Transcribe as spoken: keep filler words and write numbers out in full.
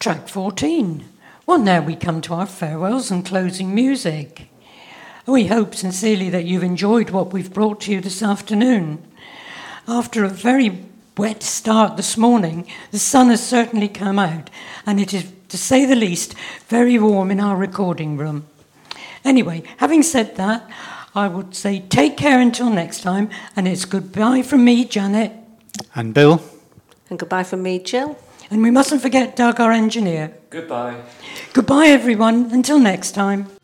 track fourteen. Well, now we come to our farewells and closing music. We hope sincerely that you've enjoyed what we've brought to you this afternoon. After a very wet start this morning, the sun has certainly come out, and it is, to say the least, very warm in our recording room. Anyway, having said that, I would say take care until next time, and it's goodbye from me, Janet. And Bill. And goodbye from me, Jill. And we mustn't forget Doug, our engineer. Goodbye. Goodbye, everyone. Until next time.